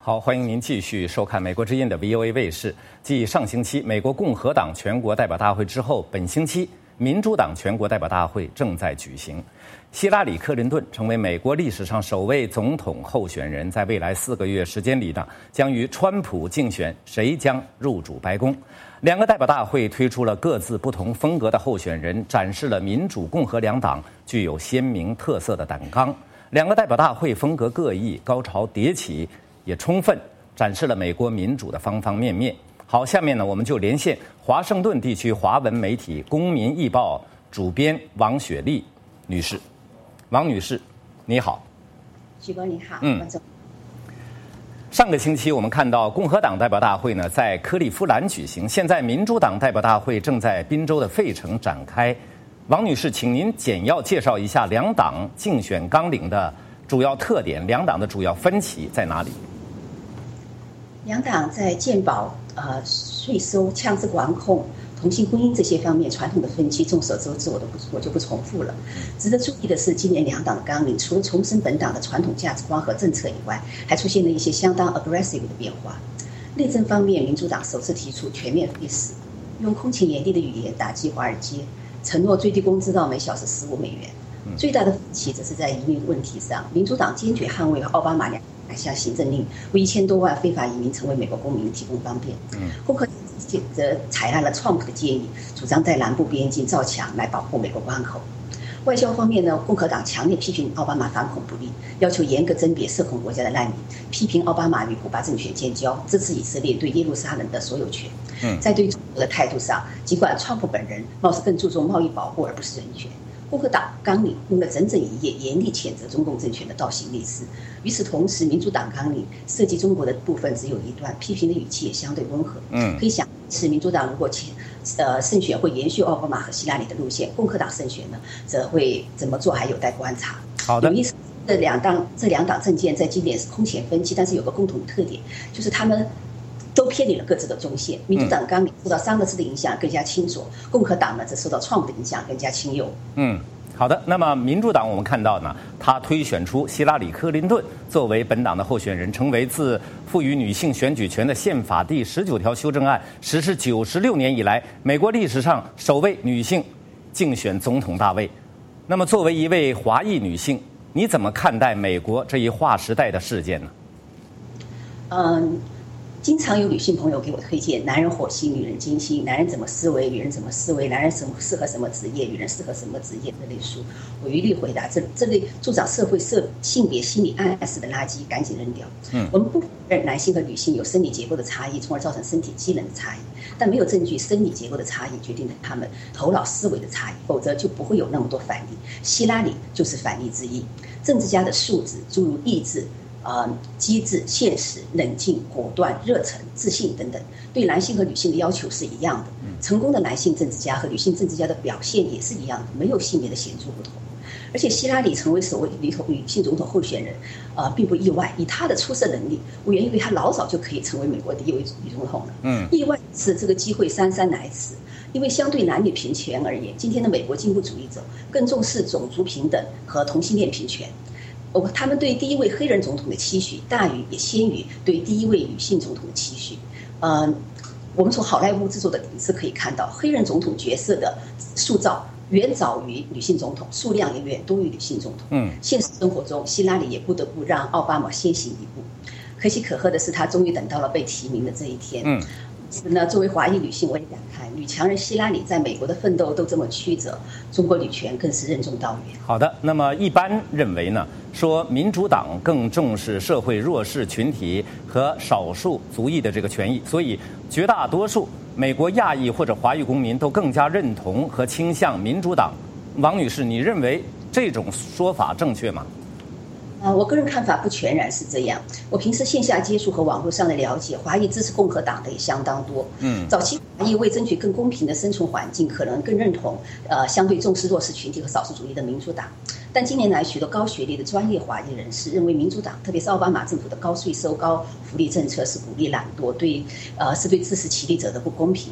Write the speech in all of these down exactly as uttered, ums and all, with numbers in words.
好，欢迎您继续收看美国之音的 V O A 卫视。继上星期美国共和党全国代表大会之后，本星期民主党全国代表大会正在举行。希拉里·克林顿成为美国历史上首位总统候选人，在未来四个月时间里呢，将与川普竞选谁将入主白宫。两个代表大会推出了各自不同风格的候选人，展示了民主共和两党具有鲜明特色的党纲。两个代表大会风格各异，高潮迭起，也充分展示了美国民主的方方面面。好，下面呢，我们就连线华盛顿地区华文媒体《公民易报》主编王雪莉女士。王女士，你好。 徐哥你好。 嗯。上个星期我们看到共和党代表大会呢在克利夫兰举行，现在民主党代表大会正在宾州的费城展开。王女士，请您简要介绍一下两党竞选纲领的主要特点，两党的主要分歧在哪里？ 两党在健保、呃税收、枪支管控、同性婚姻这些方面传统的分歧众所周知，我都不我就不重复了。值得注意的是，今年两党的纲领除了重申本党的传统价值观和政策以外，还出现了一些相当 aggressive 的变化。内政方面，民主党首次提出全面废死，用空前严厉的语言打击华尔街，承诺最低工资到每小时十五美元。最大的分歧则是在移民问题上，民主党坚决捍卫奥巴马两项行政令，为一千多万非法移民成为美国公民提供方便。共和党则采纳了川普的建议，主张在南部边境造墙来保护美国关口。外交方面呢，共和党强烈批评奥巴马反恐不力，要求严格甄别涉恐国家的难民，批评奥巴马与古巴政权建交，支持以色列对耶路撒冷的所有权。在对中国的态度上，尽管川普本人貌似更注重贸易保护而不是人权，共和党纲领用了整整一页，严厉谴责中共政权的倒行逆施。与此同时，民主党纲领涉及中国的部分只有一段，批评的语气也相对温和。嗯，可以想是民主党如果前呃胜选会延续奥巴马和希拉里的路线，共和党胜选呢，则会怎么做还有待观察。 好的。有意思， 这两党这两党政见在今年是空前分歧，但是有个共同的特点，就是他们都偏离了各自的中线。民主党纲领受到桑德斯的影响更加亲左，共和党呢则受到川普的影响更加亲右。 嗯。好的，那么民主党我们看到呢，他推选出希拉里·克林顿作为本党的候选人，成为自赋予女性选举权的宪法第十九条修正案实施九十六年以来，美国历史上首位女性竞选总统大位。那么作为一位华裔女性，你怎么看待美国这一划时代的事件呢？ 嗯。经常有女性朋友给我推荐《男人火星，女人金星》，男人怎么思维，女人怎么思维，男人什么适合什么职业，女人适合什么职业这类书，我一律回答：这这类助长社会社性别心理暗示的垃圾，赶紧扔掉。嗯，我们不否认男性和女性有生理结构的差异，从而造成身体机能的差异，但没有证据生理结构的差异决定了他们头脑思维的差异，否则就不会有那么多反例。希拉里就是反例之一。政治家的素质，诸如意志。呃，机智、现实、冷静、果断、热忱、自信等等，对男性和女性的要求是一样的。成功的男性政治家和女性政治家的表现也是一样的，没有性别的显著不同。而且希拉里成为首位女女性总统候选人，呃，并不意外。以她的出色能力，我原以为她老早就可以成为美国第一位女总统了。嗯，意外是这个机会姗姗来迟。因为相对男女平权而言，今天的美国进步主义者更重视种族平等和同性恋平权。哦，他们对第一位黑人总统的期许大于也先于对第一位女性总统的期许。嗯，我们从好莱坞制作的影视可以看到，黑人总统角色的塑造远早于女性总统，数量也远多于女性总统。嗯，现实生活中，希拉里也不得不让奥巴马先行一步。可喜可贺的是，他终于等到了被提名的这一天。嗯。那作为华裔女性，我也感慨，女强人希拉里在美国的奋斗都这么曲折，中国女权更是任重道远。 好的，那么一般认为呢，说民主党更重视社会弱势群体和少数族裔的这个权益，所以绝大多数美国亚裔或者华裔公民都更加认同和倾向民主党。王女士，你认为这种说法正确吗？ 啊，我个人看法不全然是这样。我平时线下接触和网络上的了解，华裔支持共和党的也相当多。嗯，早期华裔为争取更公平的生存环境，可能更认同呃相对重视弱势群体和少数主义的民主党。但近年来，许多高学历的专业华裔人士认为，民主党，特别是奥巴马政府的高税收、高福利政策是鼓励懒惰，对呃是对支持起立者的不公平。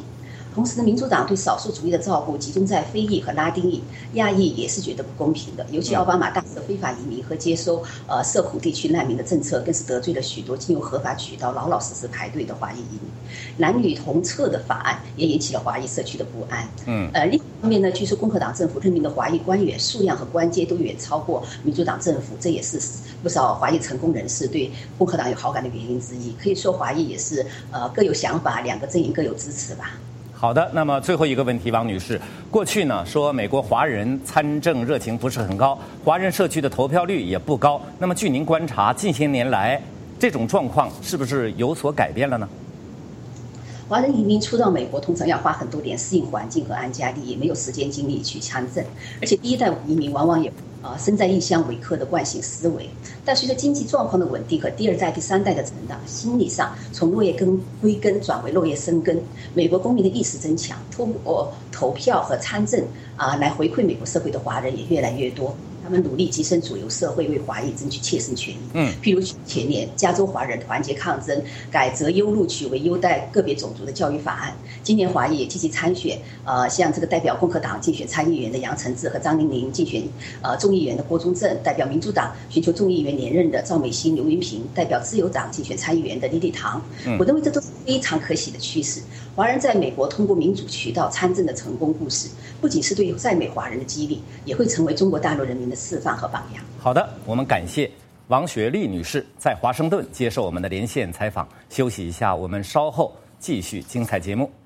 同时，民主党对少数族裔的照顾集中在非裔和拉丁裔，亚裔也是觉得不公平的。尤其奥巴马大肆非法移民和接收呃涉苦地区难民的政策，更是得罪了许多经由合法渠道老老实实排队的华裔移民。男女同厕的法案也引起了华裔社区的不安。嗯，呃，另一方面呢，据说共和党政府任命的华裔官员数量和官阶都远超过民主党政府，这也是不少华裔成功人士对共和党有好感的原因之一。可以说，华裔也是呃各有想法，两个阵营各有支持吧。 好的，那么最后一个问题，王女士，过去呢说美国华人参政热情不是很高，华人社区的投票率也不高。那么据您观察，近些年来这种状况是不是有所改变了呢？ 华人移民初到美国，通常要花很多年适应环境和安家立业，没有时间精力去参政，而且第一代移民往往有啊、呃、身在异乡为客的惯性思维。但随着经济状况的稳定和第二代、第三代的成长，心理上从落叶根归根转为落叶生根。美国公民的意识增强，通过投票和参政啊、呃、来回馈美国社会的华人也越来越多。他们努力跻身主流社会，为华裔争取切身权益。嗯，譬如前年加州华人团结抗争，改择优录取为优待个别种族的教育法案。今年华裔也积极参选，呃，像这个代表共和党竞选参议员的杨承志和张玲玲竞选呃众议员的郭宗正，代表民主党寻求众议员连任的赵美心、刘云平，代表自由党竞选参议员的李李堂。嗯，我认为这都是非常可喜的趋势。华人在美国通过民主渠道参政的成功故事，不仅是对在美华人的激励，也会成为中国大陆人民的示范和榜样。 好的，我们感谢王雪莉女士在华盛顿接受我们的连线采访。休息一下，我们稍后继续精彩节目。